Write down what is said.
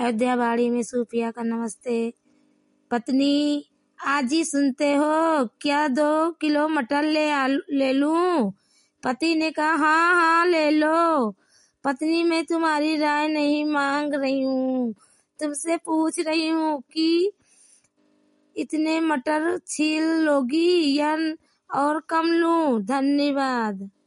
अयोध्या बाड़ी में सूफिया का नमस्ते। पत्नी, आज ही सुनते हो क्या 2 किलो मटर ले लूं? पति ने कहा, हाँ हाँ ले लो। पत्नी, मैं तुम्हारी राय नहीं मांग रही हूँ, तुमसे पूछ रही हूँ कि इतने मटर छील लोगी या और कम लूं? धन्यवाद।